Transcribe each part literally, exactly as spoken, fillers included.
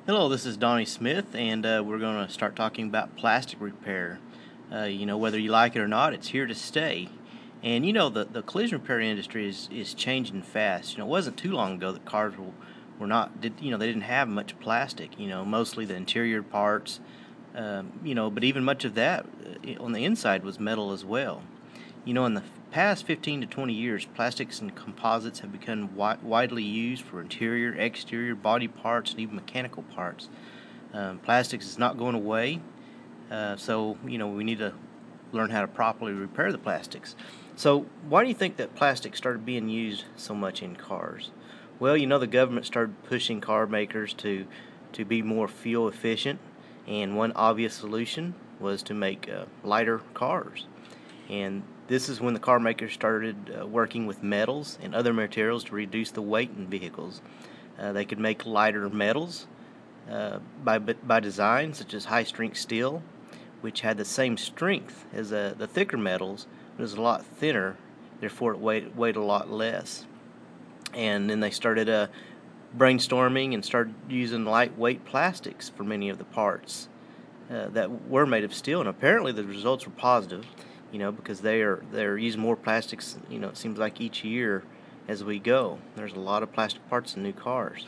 Hello, this is Donnie Smith, and uh, we're going to start talking about plastic repair. Uh, you know, whether you like it or not, it's here to stay. And you know, the, the collision repair industry is, is changing fast. You know, it wasn't too long ago that cars were, were not, did, you know, they didn't have much plastic, you know, mostly the interior parts, um, you know, but even much of that uh, on the inside was metal as well. You know, in the past fifteen to twenty years, plastics and composites have become wi- widely used for interior, exterior, body parts, and even mechanical parts. Um, plastics is not going away, uh, so, you know, we need to learn how to properly repair the plastics. So, why do you think that plastic started being used so much in cars? Well, you know, the government started pushing car makers to, to be more fuel efficient, and one obvious solution was to make uh, lighter cars. And this is when the car makers started uh, working with metals and other materials to reduce the weight in vehicles. Uh, they could make lighter metals uh, by by design, such as high-strength steel, which had the same strength as uh, the thicker metals, but was a lot thinner. Therefore, it weighed, weighed a lot less. And then they started uh, brainstorming and started using lightweight plastics for many of the parts uh, that were made of steel, and apparently the results were positive. You know, because they are they're using more plastics. You know, it seems like each year as we go, there's a lot of plastic parts in new cars.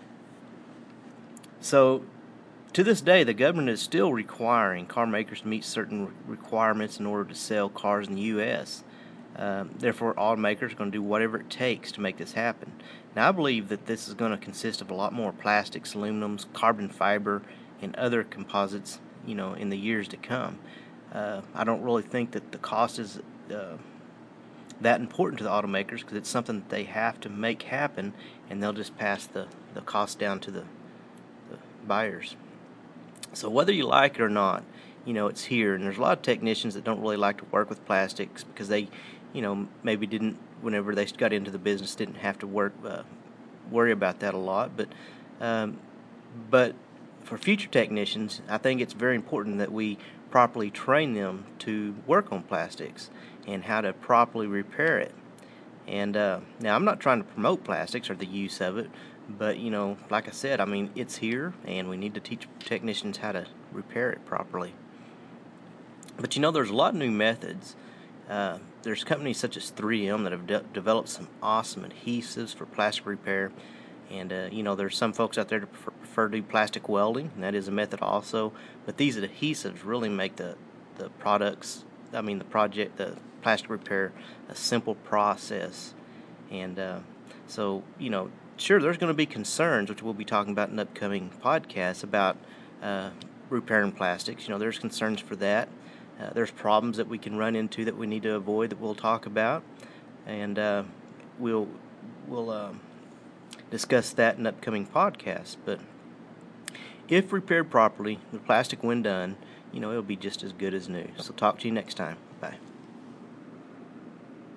So to this day, the government is still requiring car makers to meet certain requirements in order to sell cars in the U S. Um, therefore, automakers are going to do whatever it takes to make this happen. Now, I believe that this is going to consist of a lot more plastics, aluminums, carbon fiber, and other composites, you know, in the years to come. Uh, I don't really think that the cost is uh, that important to the automakers because it's something that they have to make happen, and they'll just pass the, the cost down to the, the buyers. So whether you like it or not, you know, it's here, and there's a lot of technicians that don't really like to work with plastics because they, you know, maybe didn't, whenever they got into the business, didn't have to work, uh, worry about that a lot. But, um, but for future technicians, I think it's very important that we properly train them to work on plastics and how to properly repair it. And uh, now, I'm not trying to promote plastics or the use of it, but you know, like I said, I mean, it's here, and we need to teach technicians how to repair it properly. But you know, there's a lot of new methods. Uh, there's companies such as three M that have de- developed some awesome adhesives for plastic repair. And, uh, you know, there's some folks out there that prefer, prefer to do plastic welding, and that is a method also. But these adhesives really make the, the products, I mean, the project, the plastic repair, a simple process. And uh, so, you know, sure, there's going to be concerns, which we'll be talking about in upcoming podcasts about uh, repairing plastics. You know, there's concerns for that. Uh, there's problems that we can run into that we need to avoid that we'll talk about, and uh, we'll we'll um, discuss that in upcoming podcasts. But if repaired properly, the plastic, when done, you know, it'll be just as good as new. So talk to you next time. Bye.